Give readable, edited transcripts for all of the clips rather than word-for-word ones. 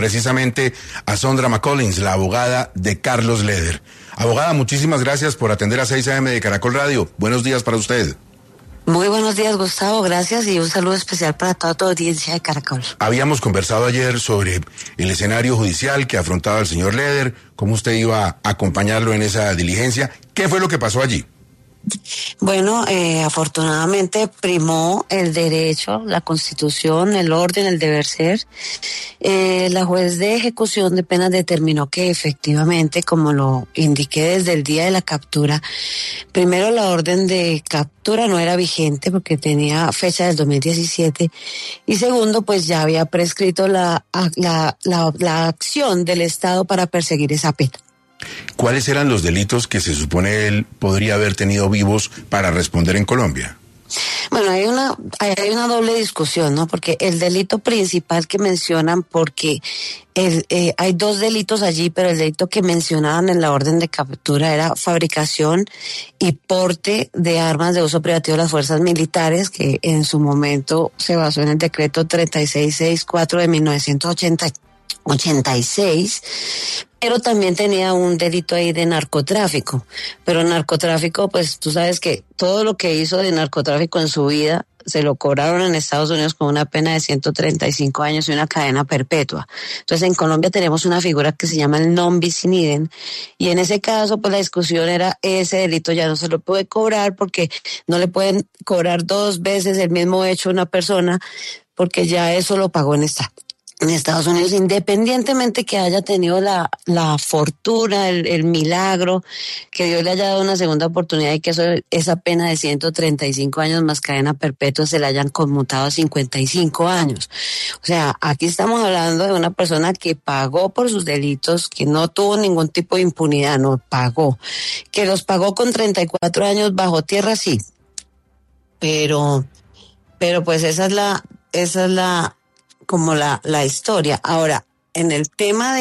precisamente a Sondra McCollins, la abogada de Carlos Leder. Abogada, muchísimas gracias por atender a 6 AM de Caracol Radio. Buenos días para usted. Muy buenos días, Gustavo, gracias, y un saludo especial para toda tu audiencia de Caracol. Habíamos conversado ayer sobre el escenario judicial que afrontaba el señor Leder, cómo usted iba a acompañarlo en esa diligencia. ¿Qué fue lo que pasó allí? Bueno, afortunadamente primó el derecho, la Constitución, el orden, el deber ser. La juez de ejecución de penas determinó que efectivamente, como lo indiqué desde el día de la captura, primero la orden de captura no era vigente porque tenía fecha del 2017, y segundo, pues ya había prescrito la acción del Estado para perseguir esa pena. ¿Cuáles eran los delitos que se supone él podría haber tenido vivos para responder en Colombia? Bueno, hay una doble discusión, ¿no? Porque el delito principal que mencionan, porque hay dos delitos allí, pero el delito que mencionaban en la orden de captura era fabricación y porte de armas de uso privativo de las fuerzas militares, que en su momento se basó en el decreto 3664 de 1986, pero también tenía un delito ahí de narcotráfico. Pero narcotráfico, pues tú sabes que todo lo que hizo de narcotráfico en su vida se lo cobraron en Estados Unidos con una pena de 135 años y una cadena perpetua. Entonces en Colombia tenemos una figura que se llama el non bis in idem, y en ese caso pues la discusión era ese delito ya no se lo puede cobrar porque no le pueden cobrar dos veces el mismo hecho a una persona porque ya eso lo pagó en Estados Unidos, independientemente que haya tenido la fortuna, el milagro, que Dios le haya dado una segunda oportunidad y que esa pena de 135 años más cadena perpetua se la hayan conmutado a 55 años. O sea, aquí estamos hablando de una persona que pagó por sus delitos, que no tuvo ningún tipo de impunidad, no pagó. Que los pagó con 34 años bajo tierra, sí. Pero pues esa es la como la historia. Ahora, en el tema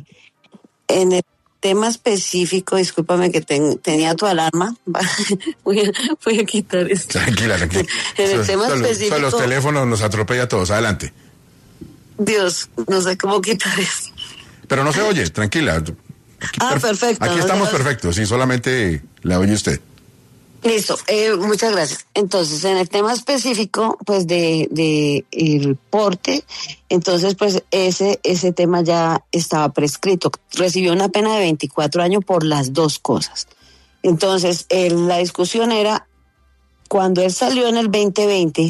específico, discúlpame que tenía tu alarma, voy a quitar esto. Tranquila. En el tema específico, los teléfonos nos atropella a todos, adelante. Dios, no sé cómo quitar esto. Pero no se oye, tranquila. Perfecto. Aquí estamos perfectos, sí, solamente la oye usted. Listo, muchas gracias. Entonces, en el tema específico, pues de el porte, entonces pues ese tema ya estaba prescrito. Recibió una pena de 24 años por las dos cosas. Entonces, la discusión era, cuando él salió en el 2020,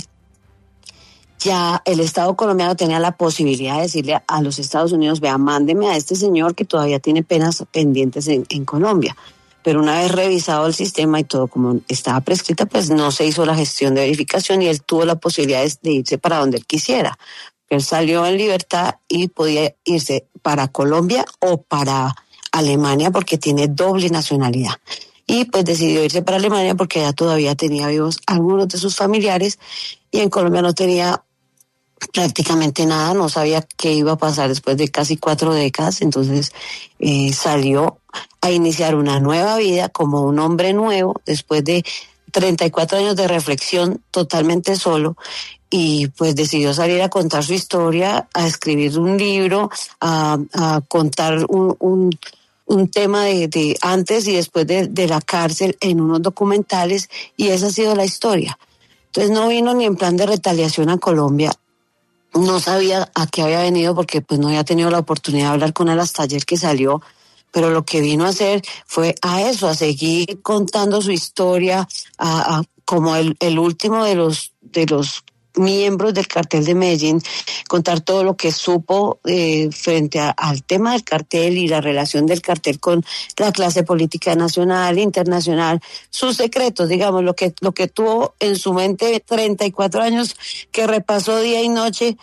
ya el Estado colombiano tenía la posibilidad de decirle a los Estados Unidos, vea, mándeme a este señor que todavía tiene penas pendientes en Colombia. Pero una vez revisado el sistema y todo como estaba prescrita, pues no se hizo la gestión de verificación y él tuvo la posibilidad de irse para donde él quisiera. Él salió en libertad y podía irse para Colombia o para Alemania porque tiene doble nacionalidad. Y pues decidió irse para Alemania porque ya todavía tenía vivos algunos de sus familiares y en Colombia no tenía prácticamente nada, no sabía qué iba a pasar después de casi 4 décadas, entonces salió a iniciar una nueva vida como un hombre nuevo después de 34 años de reflexión totalmente solo, y pues decidió salir a contar su historia, a escribir un libro, a contar un tema de antes y después de la cárcel en unos documentales, y esa ha sido la historia. Entonces no vino ni en plan de retaliación a Colombia. No sabía a qué había venido porque pues no había tenido la oportunidad de hablar con él hasta ayer que salió, pero lo que vino a hacer fue a eso, a seguir contando su historia, como el último de los miembros del cartel de Medellín, contar todo lo que supo frente al tema del cartel y la relación del cartel con la clase política nacional, internacional, sus secretos, digamos, lo que tuvo en su mente 34 años, que repasó día y noche,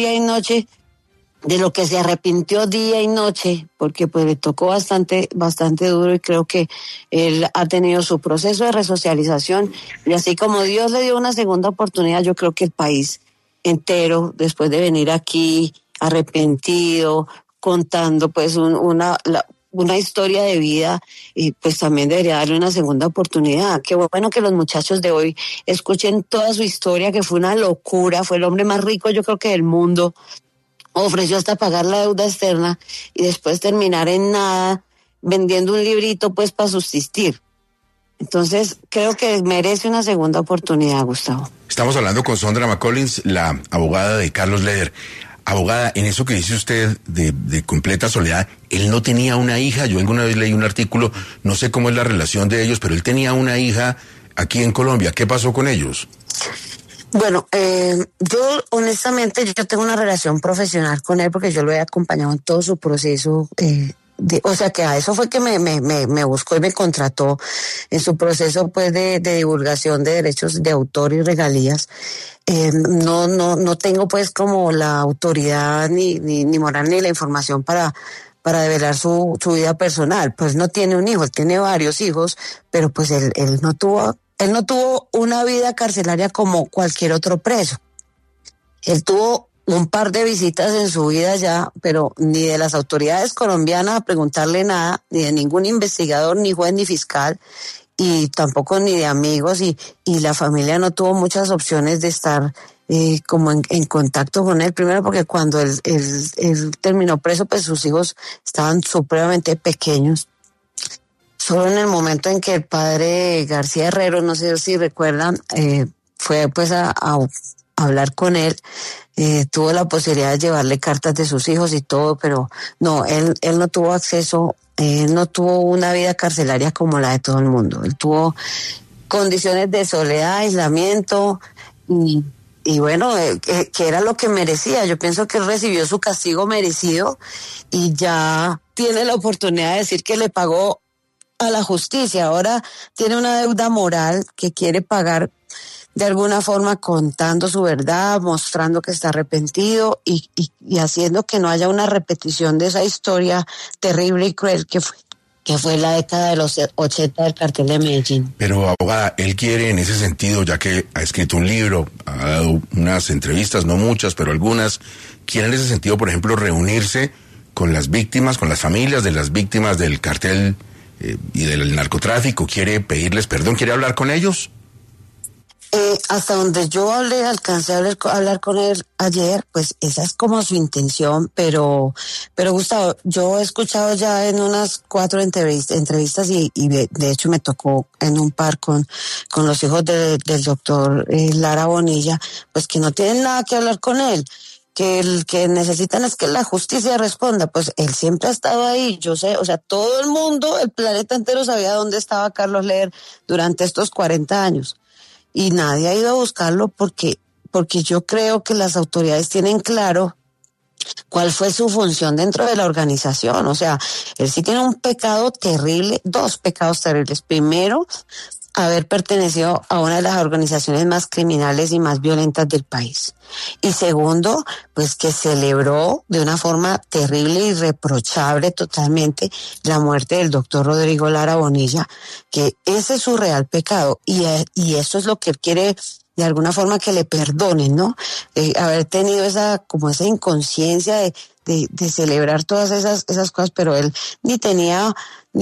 de lo que se arrepintió día y noche, porque pues le tocó bastante duro, y creo que él ha tenido su proceso de resocialización, y así como Dios le dio una segunda oportunidad, yo creo que el país entero, después de venir aquí arrepentido, contando pues una historia de vida, y pues también debería darle una segunda oportunidad. Qué bueno que los muchachos de hoy escuchen toda su historia, que fue una locura, fue el hombre más rico yo creo que del mundo, ofreció hasta pagar la deuda externa y después terminar en nada, vendiendo un librito pues para subsistir. Entonces, creo que merece una segunda oportunidad, Gustavo. Estamos hablando con Sondra McCollins, la abogada de Carlos Leder. Abogada, en eso que dice usted de completa soledad, él no tenía una hija. Yo alguna vez leí un artículo, no sé cómo es la relación de ellos, pero él tenía una hija aquí en Colombia. ¿Qué pasó con ellos? Bueno, yo honestamente yo tengo una relación profesional con él porque yo lo he acompañado en todo su proceso. O sea que a eso fue que me buscó y me contrató en su proceso pues de divulgación de derechos de autor y regalías. No tengo pues como la autoridad ni moral ni la información para develar su vida personal. Pues no tiene un hijo, él tiene varios hijos, pero pues él no tuvo una vida carcelaria como cualquier otro preso. Él tuvo un par de visitas en su vida ya, pero ni de las autoridades colombianas a preguntarle nada, ni de ningún investigador, ni juez, ni fiscal, y tampoco ni de amigos, y la familia no tuvo muchas opciones de estar como en contacto con él. Primero porque cuando él terminó preso, pues sus hijos estaban supremamente pequeños. Solo en el momento en que el padre García Herrero, no sé si recuerdan, fue pues a hablar con él, tuvo la posibilidad de llevarle cartas de sus hijos y todo, pero no, él no tuvo acceso, no tuvo una vida carcelaria como la de todo el mundo. Él tuvo condiciones de soledad, aislamiento y bueno, que era lo que merecía. Yo pienso que él recibió su castigo merecido y ya tiene la oportunidad de decir que le pagó a la justicia. Ahora tiene una deuda moral que quiere pagar de alguna forma contando su verdad, mostrando que está arrepentido y haciendo que no haya una repetición de esa historia terrible y cruel que fue la década de los 80 del cartel de Medellín. Pero, abogada, él quiere en ese sentido, ya que ha escrito un libro, ha dado unas entrevistas, no muchas, pero algunas, quiere en ese sentido, por ejemplo, reunirse con las víctimas, con las familias de las víctimas del cartel y del narcotráfico, quiere pedirles perdón, quiere hablar con ellos. Hasta donde yo alcancé a hablar con él ayer, pues esa es como su intención, pero Gustavo, yo he escuchado ya en unas 4 entrevistas y de hecho me tocó en un par con los hijos del doctor Lara Bonilla, pues que no tienen nada que hablar con él, que el que necesitan es que la justicia responda. Pues él siempre ha estado ahí, yo sé, o sea, todo el mundo, el planeta entero sabía dónde estaba Carlos Leder durante estos 40 años. Y nadie ha ido a buscarlo porque yo creo que las autoridades tienen claro cuál fue su función dentro de la organización. O sea, él sí tiene un pecado terrible, 2 pecados terribles. Primero, haber pertenecido a una de las organizaciones más criminales y más violentas del país. Y segundo, pues que celebró de una forma terrible y reprochable totalmente la muerte del doctor Rodrigo Lara Bonilla, que ese es su real pecado y eso es lo que él quiere de alguna forma que le perdonen, ¿no? Haber tenido esa inconsciencia de celebrar todas esas cosas, pero él ni tenía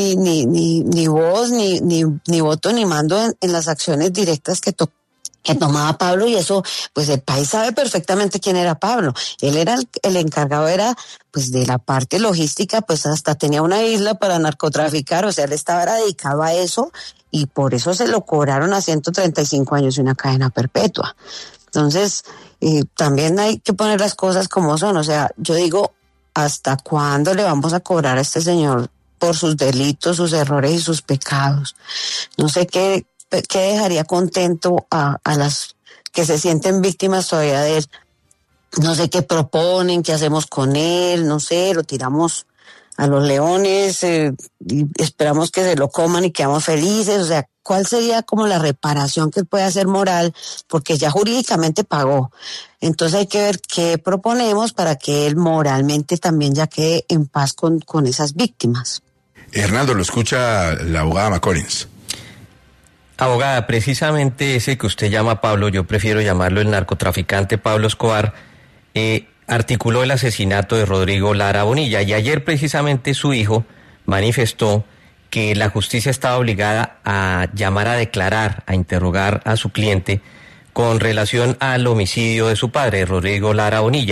ni voz, ni voto, ni mando en las acciones directas que tomaba Pablo, y eso, pues el país sabe perfectamente quién era Pablo. Él era el encargado, era pues de la parte logística, pues hasta tenía una isla para narcotraficar, o sea, él estaba dedicado a eso, y por eso se lo cobraron a 135 años y una cadena perpetua. Entonces, también hay que poner las cosas como son. O sea, yo digo, ¿hasta cuándo le vamos a cobrar a este señor por sus delitos, sus errores y sus pecados? No sé qué dejaría contento a las que se sienten víctimas todavía de él. No sé qué proponen, qué hacemos con él, no sé, lo tiramos a los leones y esperamos que se lo coman y quedamos felices. O sea, ¿cuál sería como la reparación que él puede hacer moral? Porque ya jurídicamente pagó. Entonces hay que ver qué proponemos para que él moralmente también ya quede en paz con esas víctimas. Hernando, lo escucha la abogada McCollins. Abogada, precisamente ese que usted llama Pablo, yo prefiero llamarlo el narcotraficante Pablo Escobar, articuló el asesinato de Rodrigo Lara Bonilla, y ayer precisamente su hijo manifestó que la justicia estaba obligada a llamar a declarar, a interrogar a su cliente con relación al homicidio de su padre, Rodrigo Lara Bonilla.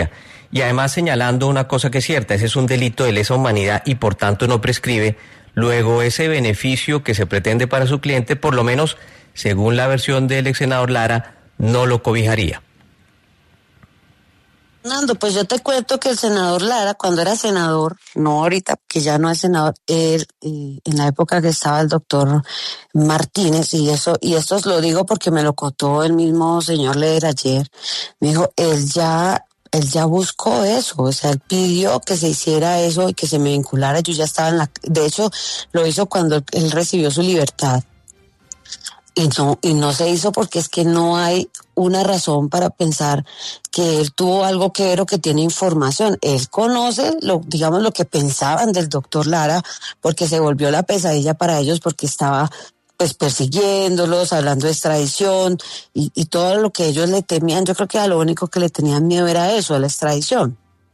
y además señalando una cosa que es cierta, ese es un delito de lesa humanidad y por tanto no prescribe. Luego ese beneficio que se pretende para su cliente, por lo menos según la versión del ex senador Lara, no lo cobijaría. Fernando, pues yo te cuento que el senador Lara, cuando era senador, no ahorita, que ya no es senador, él, en la época que estaba el doctor Martínez, y esto os lo digo porque me lo contó el mismo señor Leder ayer, me dijo, él ya buscó eso, o sea, él pidió que se hiciera eso y que se me vinculara, yo ya estaba de hecho, lo hizo cuando él recibió su libertad. Y no se hizo porque es que no hay una razón para pensar que él tuvo algo que ver o que tiene información. Él conoce digamos lo que pensaban del doctor Lara, porque se volvió la pesadilla para ellos porque estaba pues persiguiéndolos, hablando de extradición y todo lo que ellos le temían. Yo creo que a lo único que le tenían miedo era eso, a la extradición.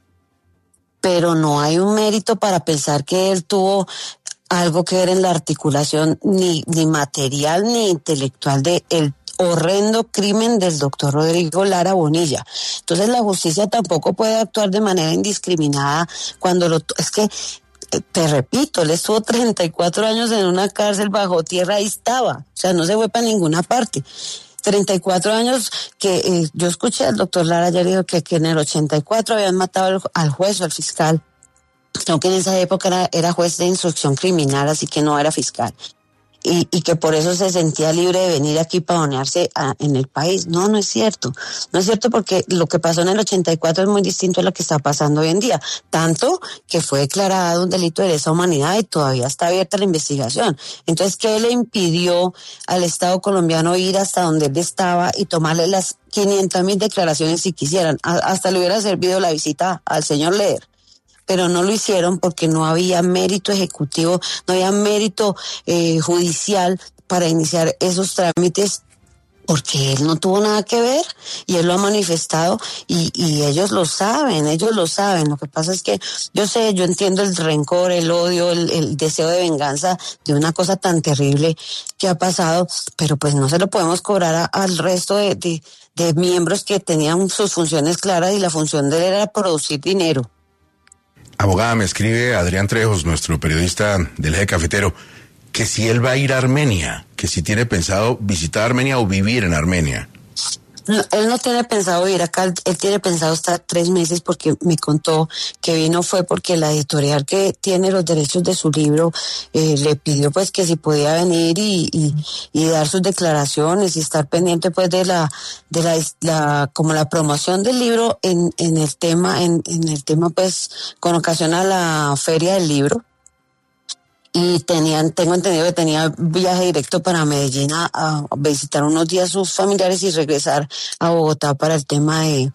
Pero no hay un mérito para pensar que él tuvo algo que ver en la articulación ni material ni intelectual de el horrendo crimen del doctor Rodrigo Lara Bonilla. Entonces la justicia tampoco puede actuar de manera indiscriminada cuando es que, te repito, él estuvo 34 años en una cárcel bajo tierra, ahí estaba, o sea, no se fue para ninguna parte. 34 años que yo escuché al doctor Lara ayer dijo que en el 84 habían matado al juez o al fiscal. Aunque en esa época era juez de instrucción criminal, así que no era fiscal. Y que por eso se sentía libre de venir aquí para pavonearse en el país. No, no es cierto. No es cierto porque lo que pasó en el 84 es muy distinto a lo que está pasando hoy en día. Tanto que fue declarado un delito de lesa humanidad y todavía está abierta la investigación. Entonces, ¿qué le impidió al Estado colombiano ir hasta donde él estaba y tomarle las 500.000 declaraciones si quisieran? Hasta le hubiera servido la visita al señor Leder. Pero no lo hicieron porque no había mérito ejecutivo, no había mérito judicial para iniciar esos trámites, porque él no tuvo nada que ver y él lo ha manifestado y ellos lo saben. Lo que pasa es que yo entiendo el rencor, el odio, el deseo de venganza de una cosa tan terrible que ha pasado, pero pues no se lo podemos cobrar al resto de miembros que tenían sus funciones claras y la función de él era producir dinero. Abogada, me escribe Adrián Trejos, nuestro periodista del Eje Cafetero, que si él va a ir a Armenia, que si tiene pensado visitar Armenia o vivir en Armenia. No, él no tiene pensado vivir acá, él tiene pensado estar 3 meses porque me contó que vino fue porque la editorial que tiene los derechos de su libro le pidió pues que si podía venir y dar sus declaraciones y estar pendiente pues de la como la promoción del libro en el tema pues con ocasión a la feria del libro. Y tengo entendido que tenía viaje directo para Medellín a visitar unos días sus familiares y regresar a Bogotá para el tema de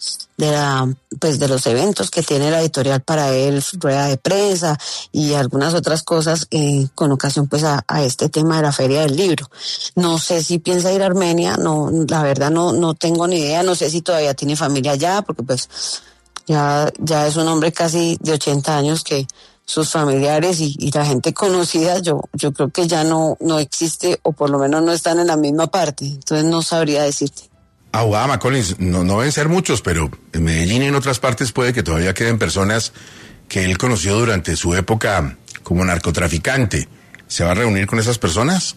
los eventos que tiene la editorial para él, rueda de prensa y algunas otras cosas con ocasión pues a este tema de la feria del libro. No sé si piensa ir a Armenia, no, la verdad no tengo ni idea, no sé si todavía tiene familia allá, porque pues ya es un hombre casi de 80 años que sus familiares y la gente conocida, yo creo que ya no existe, o por lo menos no están en la misma parte, entonces no sabría decirte. Abogada McCollins, no deben ser muchos, pero en Medellín y en otras partes puede que todavía queden personas que él conoció durante su época como narcotraficante. ¿Se va a reunir con esas personas?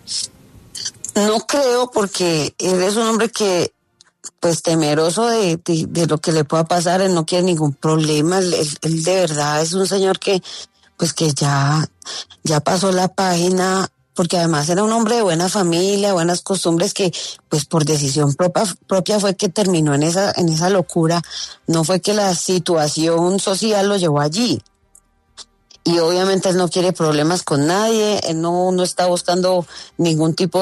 No creo, porque él es un hombre que pues temeroso de lo que le pueda pasar, él no quiere ningún problema, él de verdad es un señor que pues que ya pasó la página, porque además era un hombre de buena familia, buenas costumbres, que pues por decisión propia fue que terminó en esa locura, no fue que la situación social lo llevó allí. Y obviamente él no quiere problemas con nadie, él no está buscando ningún tipo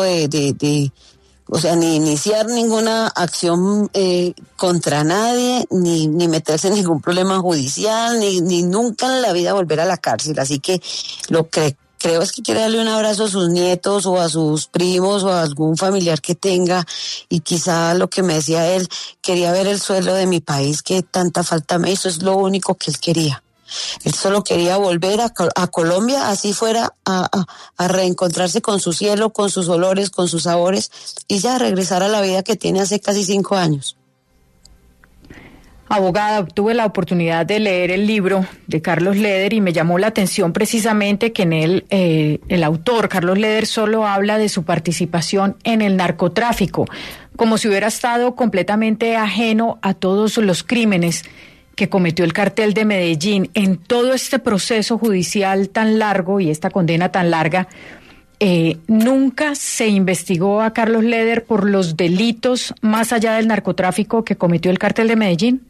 o sea, ni iniciar ninguna acción contra nadie, ni meterse en ningún problema judicial, ni nunca en la vida volver a la cárcel. Así que lo que creo es que quiere darle un abrazo a sus nietos o a sus primos o a algún familiar que tenga, y quizá lo que me decía él, quería ver el suelo de mi país que tanta falta me hizo, es lo único que él quería. Él solo quería volver a Colombia, así fuera, a reencontrarse con su cielo, con sus olores, con sus sabores, y ya regresar a la vida que tiene hace casi 5 años. Abogada, tuve la oportunidad de leer el libro de Carlos Leder y me llamó la atención precisamente que en él el autor, Carlos Leder, solo habla de su participación en el narcotráfico, como si hubiera estado completamente ajeno a todos los crímenes que cometió el cartel de Medellín. En todo este proceso judicial tan largo y esta condena tan larga, ¿nunca se investigó a Carlos Leder por los delitos más allá del narcotráfico que cometió el cartel de Medellín?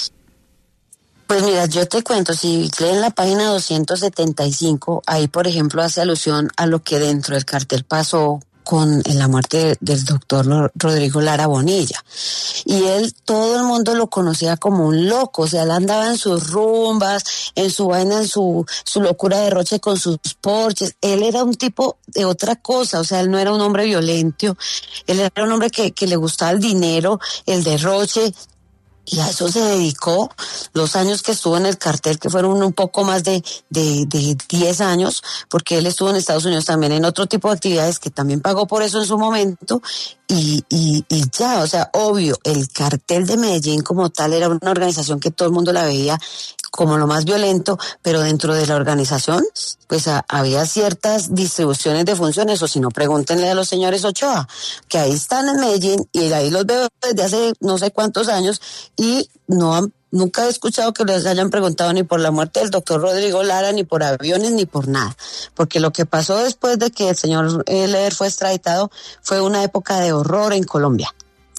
Pues mira, yo te cuento, si leen la página 275, ahí por ejemplo hace alusión a lo que dentro del cartel pasó con la muerte del doctor Rodrigo Lara Bonilla. Y él, todo el mundo lo conocía como un loco, o sea, él andaba en sus rumbas, en su vaina, en su locura de roche con sus porches. Él era un tipo de otra cosa, o sea, él no era un hombre violento, él era un hombre que le gustaba el dinero, el derroche. Y a eso se dedicó los años que estuvo en el cartel, que fueron un poco más de 10 años, porque él estuvo en Estados Unidos también en otro tipo de actividades que también pagó por eso en su momento. Y ya, o sea, obvio, el cartel de Medellín como tal era una organización que todo el mundo la veía como lo más violento, pero dentro de la organización, pues había ciertas distribuciones de funciones, o si no, pregúntenle a los señores Ochoa, que ahí están en Medellín, y ahí los veo desde hace no sé cuántos años, y nunca he escuchado que les hayan preguntado ni por la muerte del doctor Rodrigo Lara, ni por aviones, ni por nada, porque lo que pasó después de que el señor Leder fue extraditado fue una época de horror en Colombia.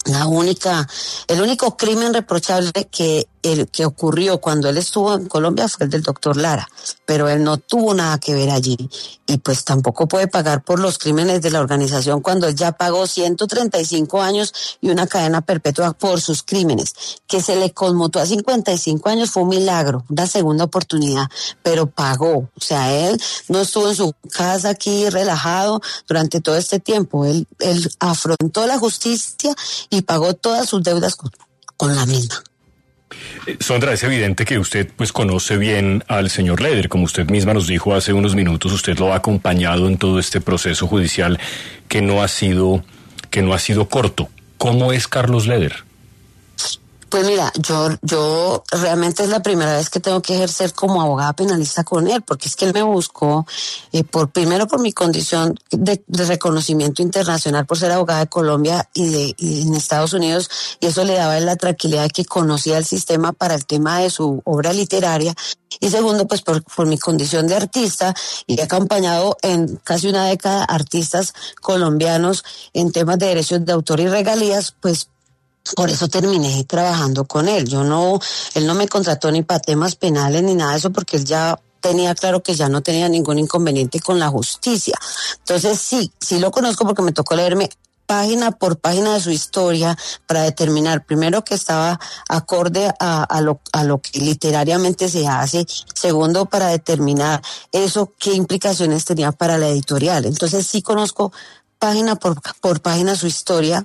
El único crimen reprochable que ocurrió cuando él estuvo en Colombia fue el del doctor Lara, pero él no tuvo nada que ver allí, y pues tampoco puede pagar por los crímenes de la organización cuando él ya pagó 135 años y una cadena perpetua por sus crímenes. Que se le conmutó a 55 años fue un milagro, una segunda oportunidad, pero pagó. O sea, él no estuvo en su casa aquí relajado durante todo este tiempo, él afrontó la justicia y pagó todas sus deudas con la misma. Sondra, es evidente que usted pues conoce bien al señor Leder, como usted misma nos dijo hace unos minutos, usted lo ha acompañado en todo este proceso judicial que no ha sido corto. ¿Cómo es Carlos Leder? Pues mira, yo realmente es la primera vez que tengo que ejercer como abogada penalista con él, porque es que él me buscó primero por mi condición de reconocimiento internacional por ser abogada de Colombia y en Estados Unidos, y eso le daba a él la tranquilidad de que conocía el sistema para el tema de su obra literaria. Y segundo, pues por mi condición de artista, y he acompañado en casi una década artistas colombianos en temas de derechos de autor y regalías, pues por eso terminé trabajando con él. Él no me contrató ni para temas penales ni nada de eso, porque él ya tenía claro que ya no tenía ningún inconveniente con la justicia. Entonces sí lo conozco porque me tocó leerme página por página de su historia para determinar primero que estaba acorde a lo que literariamente se hace, segundo para determinar eso qué implicaciones tenía para la editorial. Entonces sí conozco página por página su historia.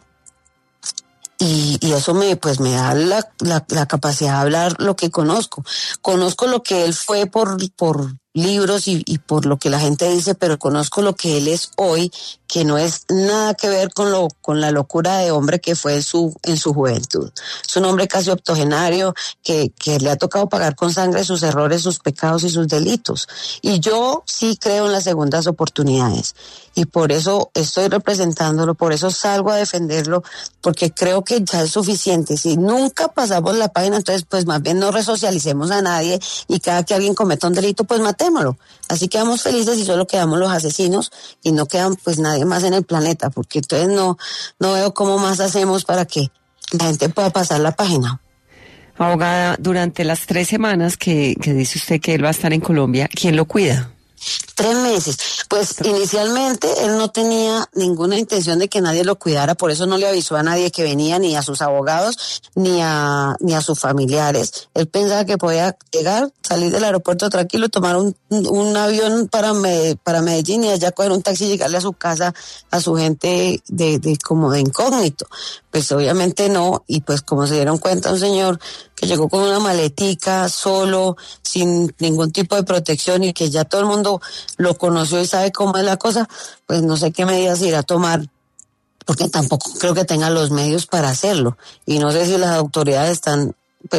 Y eso me da la capacidad de hablar lo que conozco. Conozco lo que él fue por libros y por lo que la gente dice, pero conozco lo que él es hoy, que no es nada que ver con la locura de hombre que fue en su juventud. Es un hombre casi octogenario que le ha tocado pagar con sangre sus errores, sus pecados y sus delitos. Y yo sí creo en las segundas oportunidades. Y por eso estoy representándolo, por eso salgo a defenderlo, porque creo que ya es suficiente. Si nunca pasamos la página, entonces pues más bien no resocialicemos a nadie, y cada que alguien cometa un delito, pues matémoslo. Así quedamos felices y solo quedamos los asesinos y no quedan pues nadie más en el planeta, porque entonces no veo cómo más hacemos para que la gente pueda pasar la página. Abogada, durante las 3 semanas que dice usted que él va a estar en Colombia, ¿quién lo cuida? 3 meses. Pues inicialmente él no tenía ninguna intención de que nadie lo cuidara, por eso no le avisó a nadie que venía, ni a sus abogados, ni a sus familiares. Él pensaba que podía llegar, salir del aeropuerto tranquilo, tomar un avión para Medellín y allá coger un taxi y llegarle a su casa, a su gente como de incógnito. Pues obviamente no, y pues como se dieron cuenta, un señor que llegó con una maletica, solo, sin ningún tipo de protección, y que ya todo el mundo lo conoció y sabe cómo es la cosa, pues no sé qué medidas irá a tomar, porque tampoco creo que tenga los medios para hacerlo, y no sé si las autoridades están pues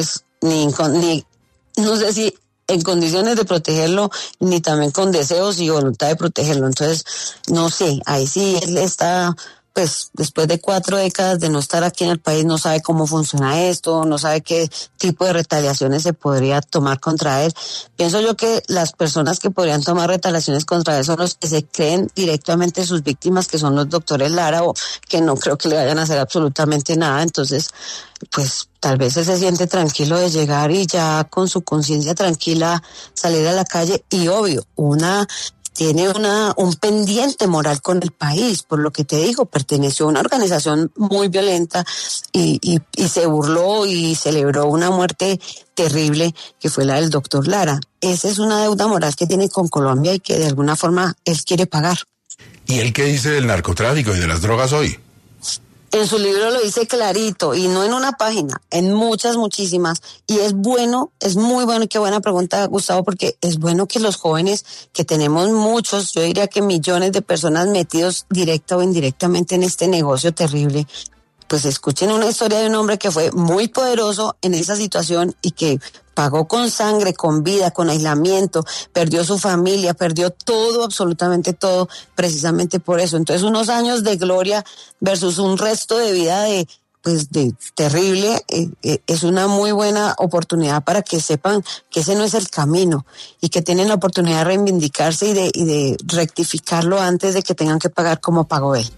ni no sé si en condiciones de protegerlo, ni también con deseos y voluntad de protegerlo. Entonces, no sé, ahí sí él está, pues, después de 4 décadas de no estar aquí en el país, no sabe cómo funciona esto, no sabe qué tipo de retaliaciones se podría tomar contra él. Pienso yo que las personas que podrían tomar retaliaciones contra él son los que se creen directamente sus víctimas, que son los doctores Lara, o que no creo que le vayan a hacer absolutamente nada. Entonces, pues, tal vez él se siente tranquilo de llegar y ya con su conciencia tranquila salir a la calle, y obvio, tiene un pendiente moral con el país, por lo que te digo, perteneció a una organización muy violenta y se burló y celebró una muerte terrible que fue la del doctor Lara. Esa es una deuda moral que tiene con Colombia y que de alguna forma él quiere pagar. ¿Y él qué dice del narcotráfico y de las drogas hoy? En su libro lo dice clarito, y no en una página, en muchísimas. Y es bueno, es muy bueno, y qué buena pregunta, Gustavo, porque es bueno que los jóvenes, que tenemos muchos, yo diría que millones de personas metidos directa o indirectamente en este negocio terrible, pues escuchen una historia de un hombre que fue muy poderoso en esa situación y que pagó con sangre, con vida, con aislamiento, perdió su familia, perdió todo, absolutamente todo, precisamente por eso. Entonces, unos años de gloria versus un resto de vida de terrible, es una muy buena oportunidad para que sepan que ese no es el camino y que tienen la oportunidad de reivindicarse y de rectificarlo antes de que tengan que pagar como pagó él.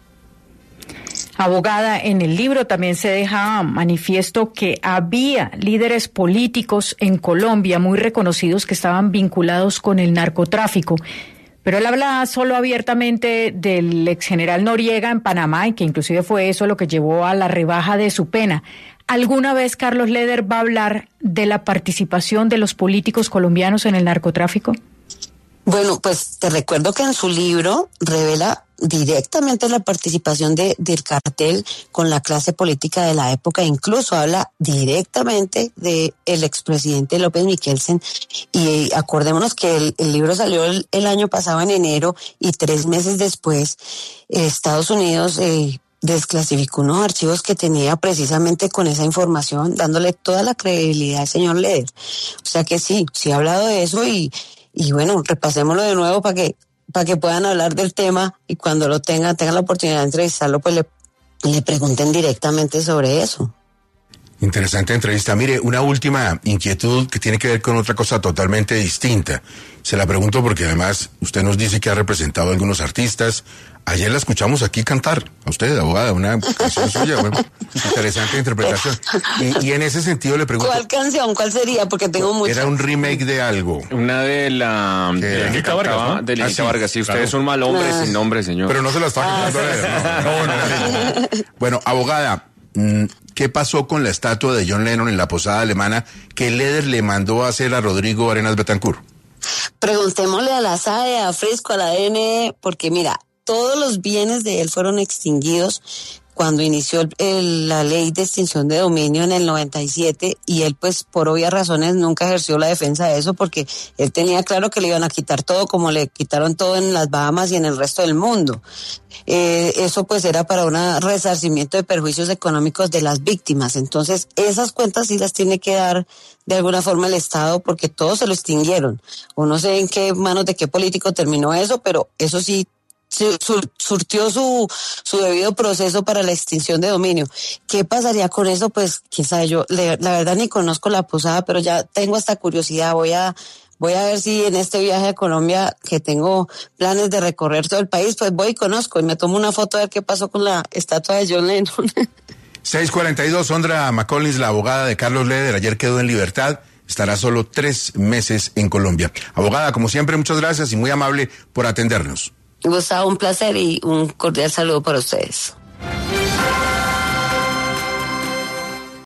Abogada, en el libro también se deja manifiesto que había líderes políticos en Colombia muy reconocidos que estaban vinculados con el narcotráfico, pero él habla solo abiertamente del exgeneral Noriega en Panamá, y que inclusive fue eso lo que llevó a la rebaja de su pena. ¿Alguna vez Carlos Leder va a hablar de la participación de los políticos colombianos en el narcotráfico? Bueno, pues te recuerdo que en su libro revela directamente la participación del cartel con la clase política de la época, incluso habla directamente del expresidente López Michelsen, y acordémonos que el libro salió el año pasado en enero, y 3 meses después Estados Unidos desclasificó unos archivos que tenía precisamente con esa información, dándole toda la credibilidad al señor Leder. O sea que sí ha hablado de eso, y bueno, repasémoslo de nuevo para que puedan hablar del tema, y cuando lo tengan la oportunidad de entrevistarlo, pues le pregunten directamente sobre eso. Interesante entrevista. Mire, una última inquietud que tiene que ver con otra cosa totalmente distinta. Se la pregunto porque además usted nos dice que ha representado a algunos artistas. Ayer la escuchamos aquí cantar, a usted, abogada, una canción suya, bueno, interesante interpretación. Y en ese sentido le pregunto... ¿Cuál canción? ¿Cuál sería? Porque tengo muchas. Era un remake de algo. Una de Lilita Vargas, ¿no? De Lilita Vargas. Si usted es un mal hombre sin nombre, señor. Pero no se la está cantando a él. No. Bueno, abogada, ¿qué pasó con la estatua de John Lennon en la posada alemana que Leder le mandó a hacer a Rodrigo Arenas Betancourt? Preguntémosle a la SAE, a Frisco, a la DNE, porque mira, todos los bienes de él fueron extinguidos cuando inició la ley de extinción de dominio en el 97, y él pues por obvias razones nunca ejerció la defensa de eso, porque él tenía claro que le iban a quitar todo, como le quitaron todo en las Bahamas y en el resto del mundo. Eso pues era para un resarcimiento de perjuicios económicos de las víctimas. Entonces esas cuentas sí las tiene que dar de alguna forma el Estado, porque todos se lo extinguieron, o no sé en qué manos de qué político terminó eso, pero eso sí surtió su debido proceso para la extinción de dominio. ¿Qué pasaría con eso? Pues quizá yo, la verdad ni conozco la posada, pero ya tengo hasta curiosidad. Voy a ver si en este viaje a Colombia, que tengo planes de recorrer todo el país, pues voy y conozco y me tomo una foto a ver qué pasó con la estatua de John Lennon. 6:42, Sondra McCollins, la abogada de Carlos Leder, ayer quedó en libertad. Estará solo 3 meses en Colombia. Abogada, como siempre, muchas gracias y muy amable por atendernos. Gustavo, un placer y un cordial saludo para ustedes.